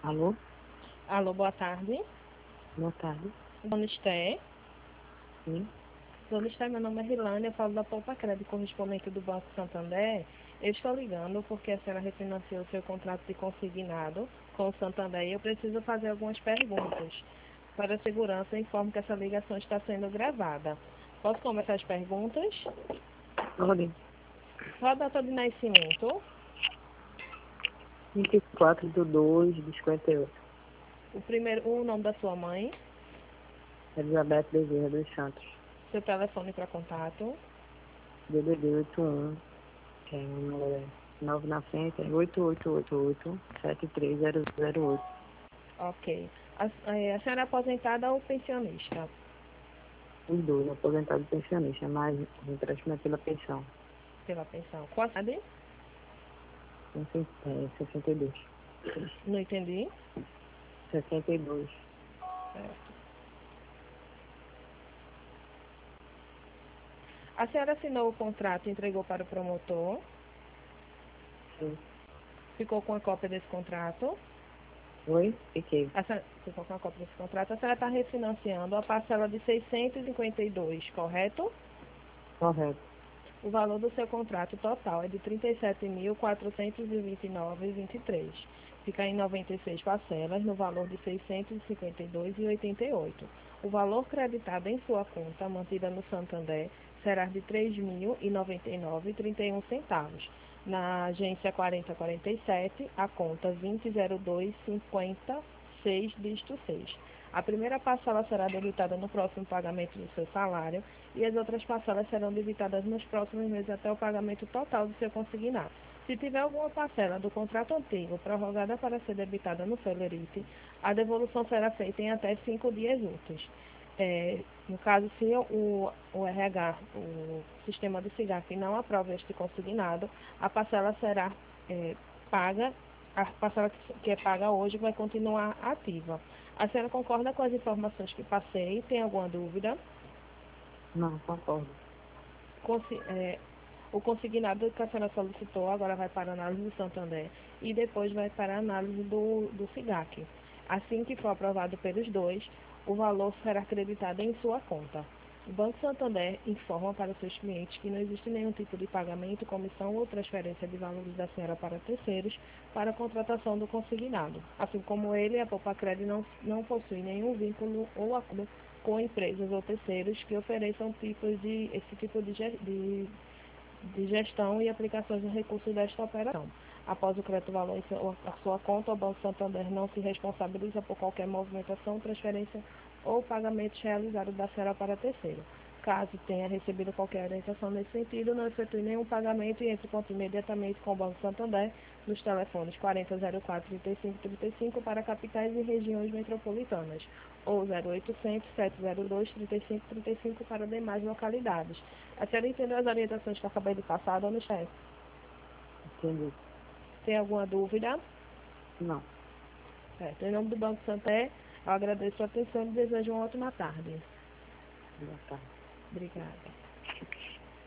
Alô? Alô, boa tarde. Boa tarde. Dona Esté. Sim. Dona Esté, meu nome é Rilane, eu falo da Poupa Crédito, correspondente do Banco Santander. Eu estou ligando porque a senhora refinanciou seu contrato de consignado com o Santander e eu preciso fazer algumas perguntas. Para a segurança, eu informo que essa ligação está sendo gravada. Posso começar as perguntas? Ordem. Qual a data de nascimento? 24/2/58. O nome da sua mãe? Elizabeth Bezerra dos Santos. Seu telefone para contato? DDD 81. Que é o número 9 na frente, é 8888-73008. Ok. A senhora é aposentada ou pensionista? Os dois, aposentado e pensionista, mas o empréstimo é pela pensão. Pela pensão. Qual a idade? 62. Não entendi. 62. Certo. A senhora assinou o contrato e entregou para o promotor. Sim. Ficou com a cópia desse contrato. Oi? Fiquei. Ficou com a cópia desse contrato. A senhora está refinanciando a parcela de 652, correto? Correto. O valor do seu contrato total é de R$ 37.429,23. Fica em 96 parcelas, no valor de R$ 652,88. O valor creditado em sua conta, mantida no Santander, será de R$ 3.099,31. Na agência 4047, a conta 200256, dígito 6. A primeira parcela será debitada no próximo pagamento do seu salário e as outras parcelas serão debitadas nos próximos meses até o pagamento total do seu consignado. Se tiver alguma parcela do contrato antigo prorrogada para ser debitada no Celerite, a devolução será feita em até 5 dias úteis. No caso, se o RH, o sistema do SIGAF, não aprova este consignado, a parcela será paga, a parcela que é paga hoje vai continuar ativa. A senhora concorda com as informações que passei? Tem alguma dúvida? Não, concordo. O consignado que a senhora solicitou agora vai para a análise do Santander e depois vai para a análise do SIGAC. Assim que for aprovado pelos dois, o valor será acreditado em sua conta. O Banco Santander informa para seus clientes que não existe nenhum tipo de pagamento, comissão ou transferência de valores da senhora para terceiros para a contratação do consignado. Assim como ele, a Poupa Crédito não possui nenhum vínculo ou acordo com empresas ou terceiros que ofereçam esse tipo de gestão e aplicações de recursos desta operação. Após o crédito valor em a sua conta, o Banco Santander não se responsabiliza por qualquer movimentação, transferência ou pagamento realizado da senhora para terceiro. Caso tenha recebido qualquer orientação nesse sentido, não efetue nenhum pagamento e entre em contato imediatamente com o Banco Santander nos telefones 4004-3535 para capitais e regiões metropolitanas ou 0800-702-3535 para demais localidades. A senhora entendeu as orientações que eu acabei de passar, dona Chefe? Entendi. Tem alguma dúvida? Não. Certo. Em nome do Banco Santander, eu agradeço a atenção e desejo uma ótima tarde. Boa tarde. Obrigada.